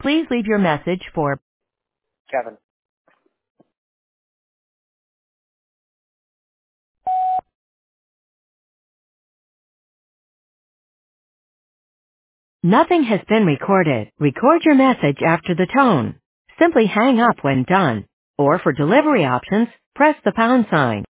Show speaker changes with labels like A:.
A: Please leave your message for
B: Kevin.
A: Nothing has been recorded. Record your message after the tone. Simply hang up when done. Or for delivery options, press the pound sign.